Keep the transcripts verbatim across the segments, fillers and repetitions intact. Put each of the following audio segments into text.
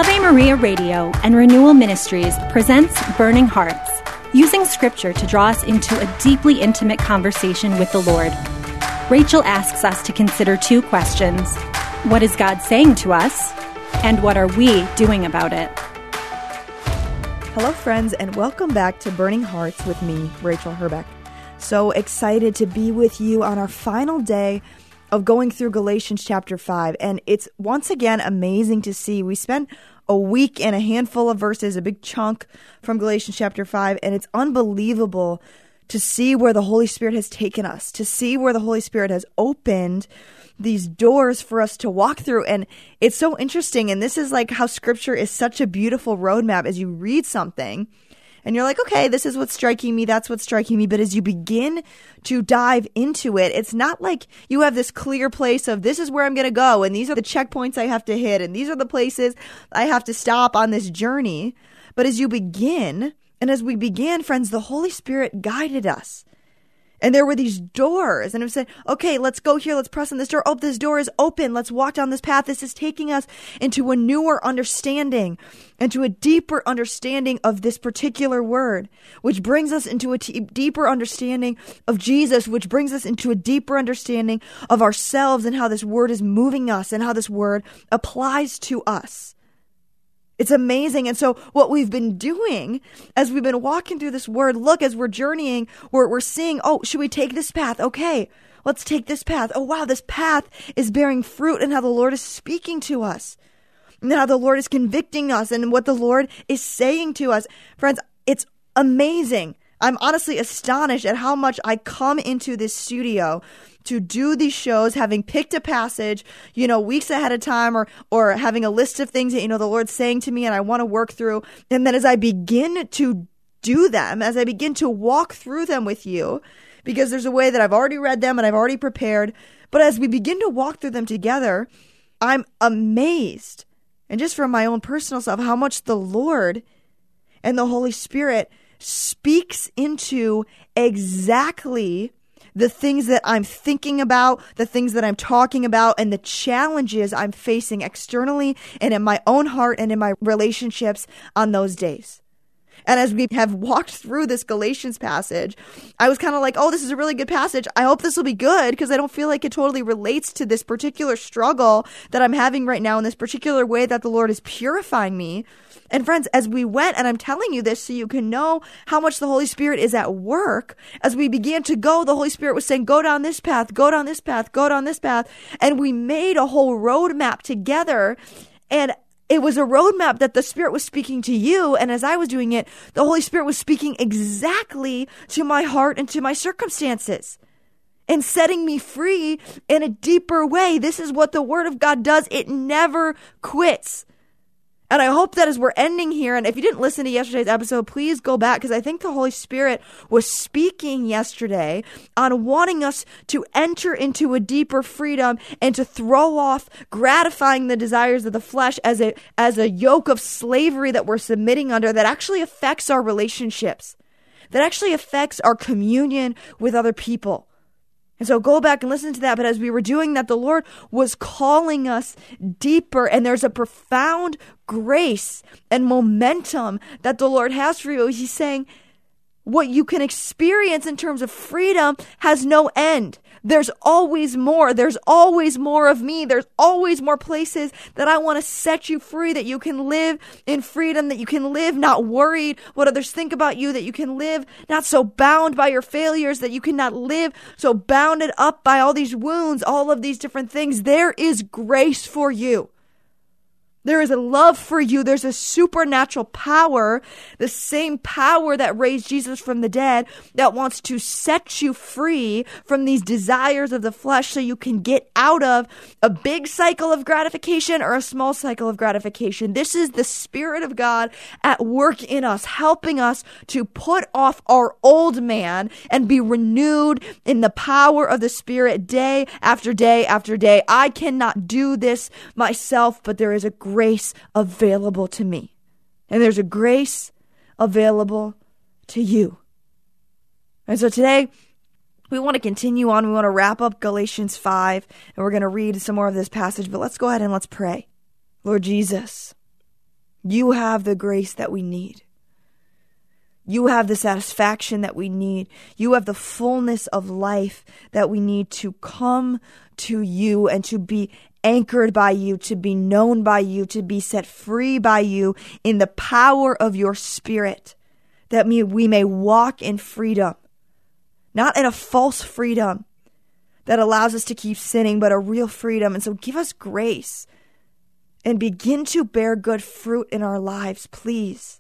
Ave Maria Radio and Renewal Ministries presents Burning Hearts, using Scripture to draw us into a deeply intimate conversation with the Lord. Rachel asks us to consider two questions. What is God saying to us? And what are we doing about it? Hello, friends, and welcome back to Burning Hearts with me, Rachel Herbeck. So excited to be with you on our final day of going through Galatians chapter five. And it's once again amazing to see. We spent a week and a handful of verses, a big chunk from Galatians chapter five, and it's unbelievable to see where the Holy Spirit has taken us, to see where the Holy Spirit has opened these doors for us to walk through. And it's so interesting. And this is like how Scripture is such a beautiful roadmap as you read something and you're like, okay, this is what's striking me. That's what's striking me. But as you begin to dive into it, it's not like you have this clear place of this is where I'm going to go. And these are the checkpoints I have to hit. And these are the places I have to stop on this journey. But as you begin, and as we began, friends, the Holy Spirit guided us. And there were these doors, and it said, okay, let's go here. Let's press on this door. Oh, this door is open. Let's walk down this path. This is taking us into a newer understanding, into a deeper understanding of this particular word, which brings us into a t- deeper understanding of Jesus, which brings us into a deeper understanding of ourselves and how this word is moving us and how this word applies to us. It's amazing. And so what we've been doing as we've been walking through this word, look, as we're journeying, we're, we're seeing, oh, should we take this path? Okay, let's take this path. Oh, wow, this path is bearing fruit, and how the Lord is speaking to us and how the Lord is convicting us and what the Lord is saying to us. Friends, it's amazing. I'm honestly astonished at how much I come into this studio to do these shows, having picked a passage, you know, weeks ahead of time, or or having a list of things that, you know, the Lord's saying to me and I want to work through. And then as I begin to do them, as I begin to walk through them with you, because there's a way that I've already read them and I've already prepared, but as we begin to walk through them together, I'm amazed, and just from my own personal self, how much the Lord and the Holy Spirit speaks into exactly the things that I'm thinking about, the things that I'm talking about, and the challenges I'm facing externally and in my own heart and in my relationships on those days. And as we have walked through this Galatians passage, I was kind of like, oh, this is a really good passage. I hope this will be good, because I don't feel like it totally relates to this particular struggle that I'm having right now in this particular way that the Lord is purifying me. And friends, as we went, and I'm telling you this so you can know how much the Holy Spirit is at work, as we began to go, the Holy Spirit was saying, go down this path, go down this path, go down this path. And we made a whole roadmap together. And it was a roadmap that the Spirit was speaking to you. And as I was doing it, the Holy Spirit was speaking exactly to my heart and to my circumstances and setting me free in a deeper way. This is what the Word of God does. It never quits. And I hope that as we're ending here, and if you didn't listen to yesterday's episode, please go back, because I think the Holy Spirit was speaking yesterday on wanting us to enter into a deeper freedom and to throw off gratifying the desires of the flesh as a as a yoke of slavery that we're submitting under that actually affects our relationships, that actually affects our communion with other people. And so go back and listen to that. But as we were doing that, the Lord was calling us deeper. And there's a profound grace and momentum that the Lord has for you. He's saying what you can experience in terms of freedom has no end. There's always more. There's always more of me. There's always more places that I want to set you free, that you can live in freedom, that you can live not worried what others think about you, that you can live not so bound by your failures, that you cannot live so bounded up by all these wounds, all of these different things. There is grace for you. There is a love for you. There's a supernatural power, the same power that raised Jesus from the dead, that wants to set you free from these desires of the flesh so you can get out of a big cycle of gratification or a small cycle of gratification. This is the Spirit of God at work in us, helping us to put off our old man and be renewed in the power of the Spirit day after day after day. I cannot do this myself, but there is a grace available to me. And there's a grace available to you. And so today, we want to continue on. We want to wrap up Galatians five, and we're going to read some more of this passage. But let's go ahead and let's pray. Lord Jesus, You have the grace that we need. You have the satisfaction that we need. You have the fullness of life that we need to come to you and to be anchored by you, to be known by you, to be set free by you in the power of your Spirit, that we may walk in freedom, not in a false freedom that allows us to keep sinning, but a real freedom. And so give us grace and begin to bear good fruit in our lives, please.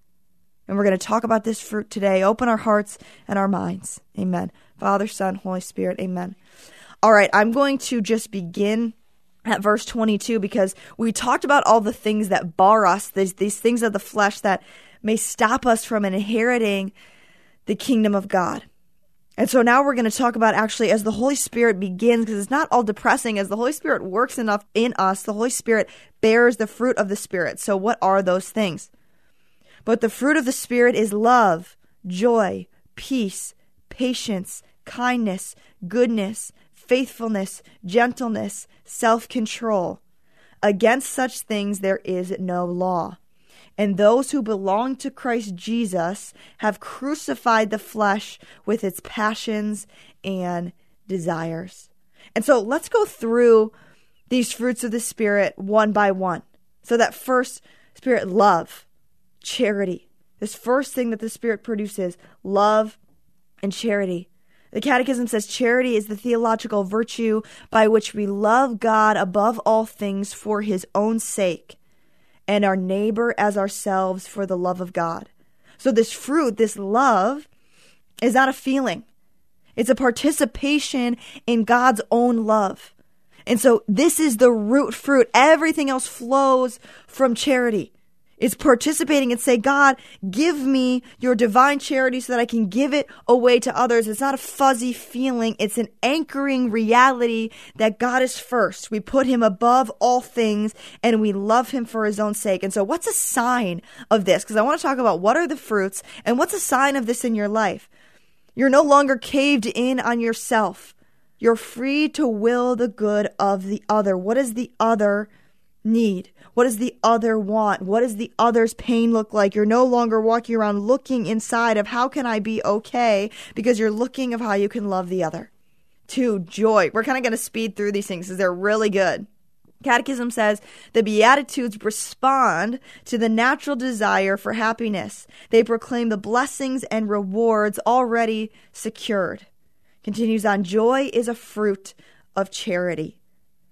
And we're going to talk about this fruit today. Open our hearts and our minds. Amen. Father, Son, Holy Spirit. Amen. All right, I'm going to just begin at verse twenty-two because we talked about all the things that bar us, these, these things of the flesh that may stop us from inheriting the kingdom of God. And so now we're going to talk about actually as the Holy Spirit begins, because it's not all depressing, as the Holy Spirit works enough in us, the Holy Spirit bears the fruit of the Spirit. So what are those things? But the fruit of the Spirit is love, joy, peace, patience, kindness, goodness, faithfulness, gentleness, self-control. Against such things there is no law. And those who belong to Christ Jesus have crucified the flesh with its passions and desires. And so let's go through these fruits of the Spirit one by one. So that first Spirit, love, charity. This first thing that the Spirit produces, love and charity. The Catechism says charity is the theological virtue by which we love God above all things for his own sake, and our neighbor as ourselves for the love of God. So this fruit, this love, is not a feeling. It's a participation in God's own love. And so this is the root fruit. Everything else flows from charity. It's participating and say, God, give me your divine charity so that I can give it away to others. It's not a fuzzy feeling. It's an anchoring reality that God is first. We put him above all things and we love him for his own sake. And so what's a sign of this? Because I want to talk about what are the fruits and what's a sign of this in your life. You're no longer caved in on yourself. You're free to will the good of the other. What does the other need? What does the other want? What does the other's pain look like? You're no longer walking around looking inside of how can I be okay, because you're looking of how you can love the other. Two, joy. We're kind of going to speed through these things because they're really good. Catechism says the Beatitudes respond to the natural desire for happiness. They proclaim the blessings and rewards already secured. Continues on, joy is a fruit of charity.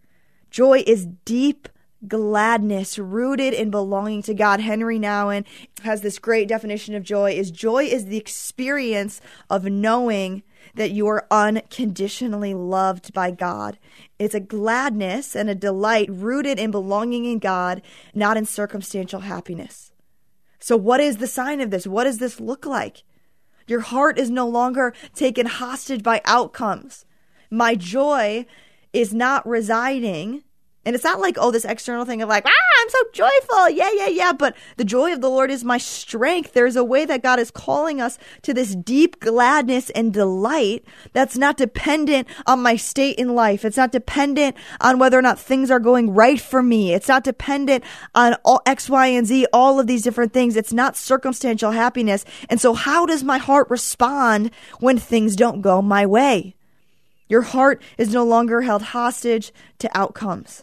Joy is deep gladness rooted in belonging to God. Henry Nouwen has this great definition of joy is joy is the experience of knowing that you are unconditionally loved by God. It's a gladness and a delight rooted in belonging in God, not in circumstantial happiness. So what is the sign of this? What does this look like? Your heart is no longer taken hostage by outcomes. My joy is not residing. And it's not like, oh, this external thing of like, ah, I'm so joyful. Yeah, yeah, yeah. But the joy of the Lord is my strength. There's a way that God is calling us to this deep gladness and delight that's not dependent on my state in life. It's not dependent on whether or not things are going right for me. It's not dependent on all X, Y, and Z, all of these different things. It's not circumstantial happiness. And so how does my heart respond when things don't go my way? Your heart is no longer held hostage to outcomes.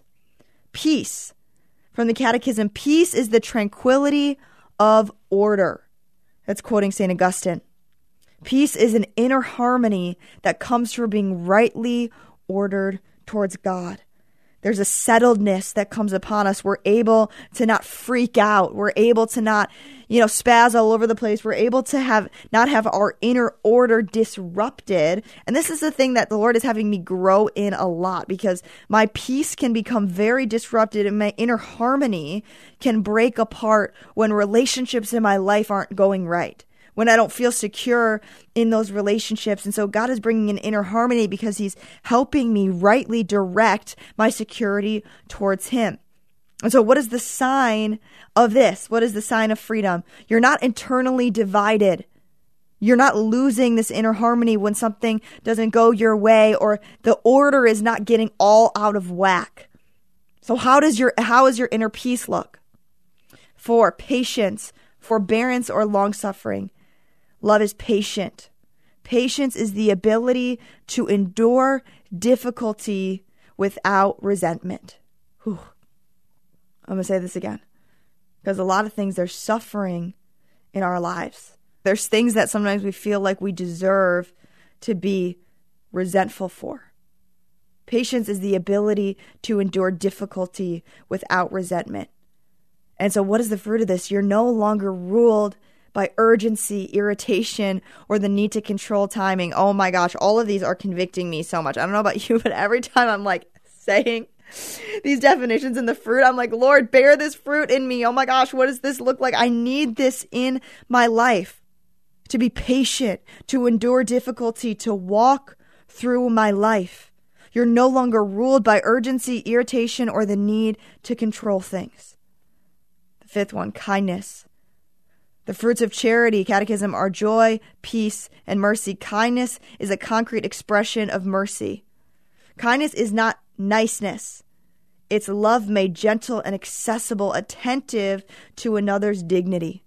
Peace. From the Catechism, peace is the tranquility of order. That's quoting Saint Augustine. Peace is an inner harmony that comes from being rightly ordered towards God. There's a settledness that comes upon us. We're able to not freak out. We're able to not, you know, spaz all over the place. We're able to have not have our inner order disrupted. And this is the thing that the Lord is having me grow in a lot, because my peace can become very disrupted and my inner harmony can break apart when relationships in my life aren't going right, when I don't feel secure in those relationships. And so God is bringing an inner harmony because he's helping me rightly direct my security towards him. And so what is the sign of this? What is the sign of freedom? You're not internally divided. You're not losing this inner harmony when something doesn't go your way or the order is not getting all out of whack. So how does your, how does your inner peace look? Four, patience, forbearance, or long-suffering. Love is patient. Patience is the ability to endure difficulty without resentment. Whew. I'm going to say this again. Because a lot of things, there's suffering in our lives. There's things that sometimes we feel like we deserve to be resentful for. Patience is the ability to endure difficulty without resentment. And so what is the fruit of this? You're no longer ruled by urgency, irritation, or the need to control timing. Oh my gosh, all of these are convicting me so much. I don't know about you, but every time I'm like saying these definitions in the fruit, I'm like, Lord, bear this fruit in me. Oh my gosh, what does this look like? I need this in my life. To be patient, to endure difficulty, to walk through my life. You're no longer ruled by urgency, irritation, or the need to control things. The fifth one, kindness. The fruits of charity, catechism, are joy, peace, and mercy. Kindness is a concrete expression of mercy. Kindness is not niceness. It's love made gentle and accessible, attentive to another's dignity.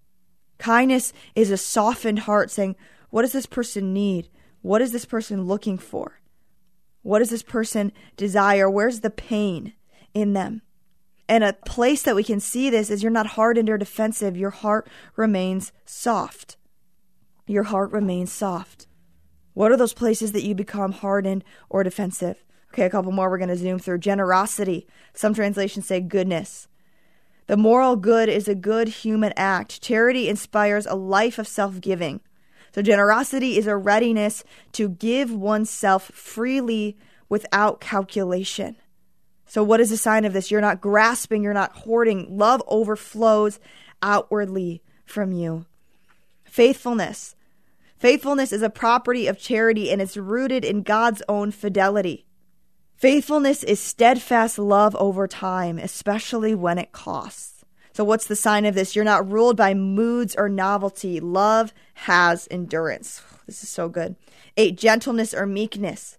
Kindness is a softened heart saying, what does this person need? What is this person looking for? What does this person desire? Where's the pain in them? And a place that we can see this is you're not hardened or defensive. Your heart remains soft. Your heart remains soft. What are those places that you become hardened or defensive? Okay, a couple more we're going to zoom through. Generosity. Some translations say goodness. The moral good is a good human act. Charity inspires a life of self-giving. So generosity is a readiness to give oneself freely without calculation. So what is a sign of this? You're not grasping, you're not hoarding. Love overflows outwardly from you. Faithfulness. Faithfulness is a property of charity, and it's rooted in God's own fidelity. Faithfulness is steadfast love over time, especially when it costs. So what's the sign of this? You're not ruled by moods or novelty. Love has endurance. This is so good. Eight, gentleness or meekness.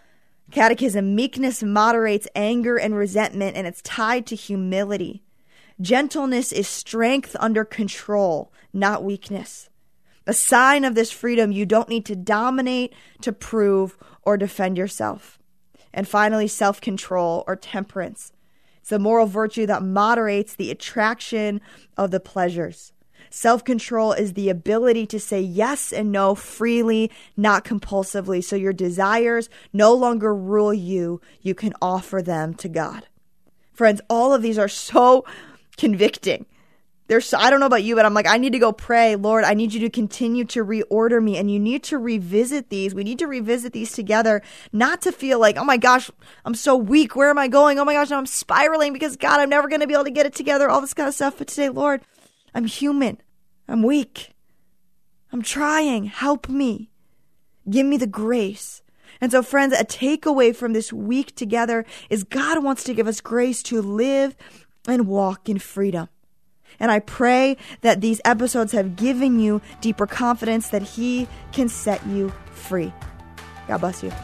Catechism, meekness moderates anger and resentment, and it's tied to humility. Gentleness is strength under control, not weakness. A sign of this freedom, you don't need to dominate, to prove, or defend yourself. And finally, self-control or temperance. It's a moral virtue that moderates the attraction of the pleasures. Self-control is the ability to say yes and no freely, not compulsively. So your desires no longer rule you. You can offer them to God. Friends, all of these are so convicting. They're so, I don't know about you, but I'm like, I need to go pray. Lord, I need you to continue to reorder me. And you need to revisit these. We need to revisit these together, not to feel like, oh my gosh, I'm so weak. Where am I going? Oh my gosh, now I'm spiraling because God, I'm never going to be able to get it together. All this kind of stuff. But today, Lord, I'm human. I'm weak. I'm trying. Help me. Give me the grace. And so, friends, a takeaway from this week together is God wants to give us grace to live and walk in freedom. And I pray that these episodes have given you deeper confidence that He can set you free. God bless you.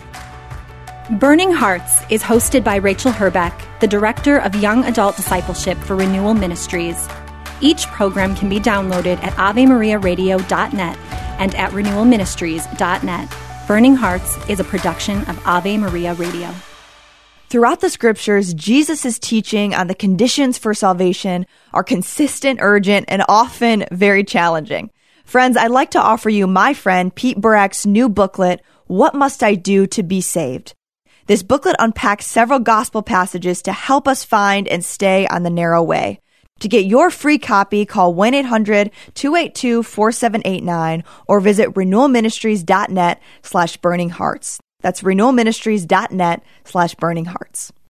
Burning Hearts is hosted by Rachel Herbeck, the Director of Young Adult Discipleship for Renewal Ministries. Each program can be downloaded at ave maria radio dot net and at renewal ministries dot net. Burning Hearts is a production of Ave Maria Radio. Throughout the scriptures, Jesus' teaching on the conditions for salvation are consistent, urgent, and often very challenging. Friends, I'd like to offer you my friend Pete Burak's new booklet, What Must I Do to Be Saved? This booklet unpacks several gospel passages to help us find and stay on the narrow way. To get your free copy, call one eight hundred two eight two four seven eight nine or visit renewal ministries dot net slash burning hearts. That's renewal ministries dot net slash burning hearts.